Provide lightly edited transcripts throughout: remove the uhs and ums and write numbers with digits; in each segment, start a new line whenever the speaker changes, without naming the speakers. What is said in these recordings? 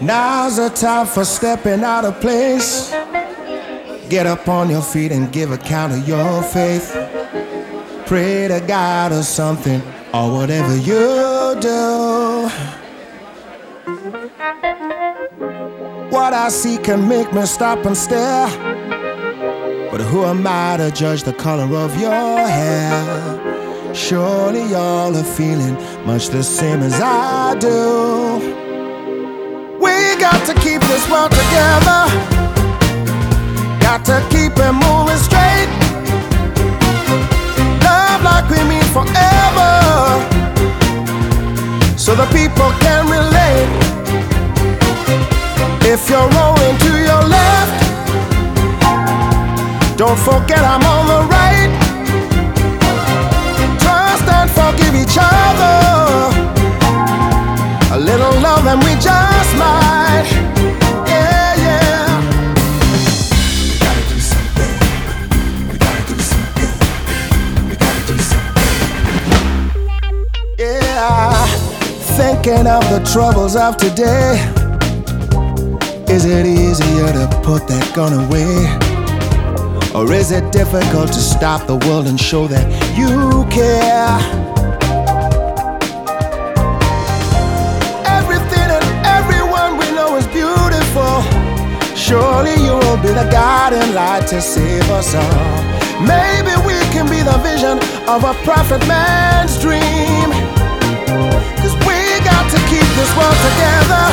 Now's the time for stepping out of place. Get up on your feet and give account of your faith. Pray to God or something, or whatever you do. What I see can make me stop and stare, but who am I to judge the color of your hair? Surely y'all are feeling much the same as I do. We got to keep this world together. Got to keep it moving straight. Love like we mean forever, so the people can relate. If you're rolling to your left, don't forget I'm on the right. Trust and forgive each other. A little love and we just might. Yeah, yeah. We gotta do something. We gotta do something. We gotta do something. Yeah. Thinking of the troubles of today. Is it easier to put that gun away? Or is it difficult to stop the world and show that you care? Everything and everyone we know is beautiful. Surely you will be the guiding light to save us all. Maybe we can be the vision of a prophet man's dream. 'Cause we got to keep this world together.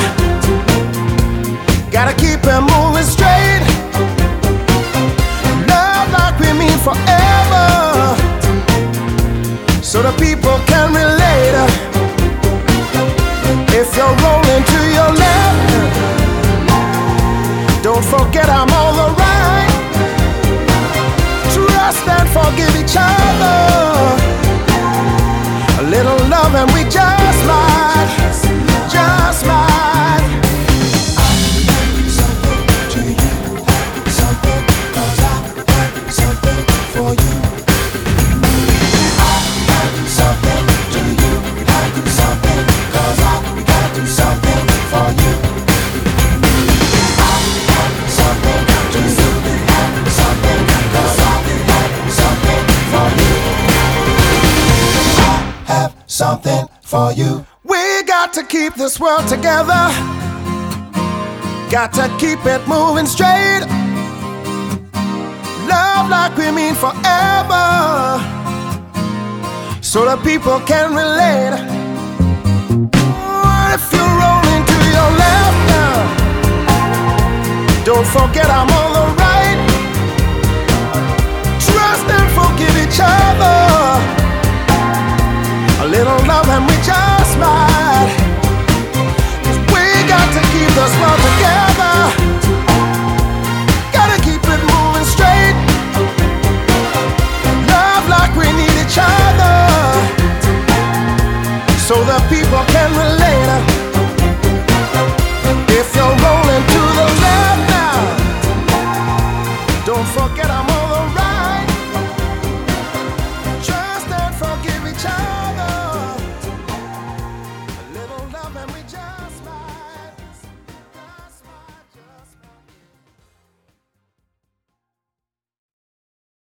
Gotta keep it moving straight. Love like we mean forever, so the people can relate. If you're rolling to your left, don't forget I'm on the right. Trust and forgive each other. A little love and we just might, just might. Something for you. We got to keep this world together. Got to keep it moving straight. Love like we mean forever, so that people can relate. If you're rolling to your left now, don't forget I'm on the right.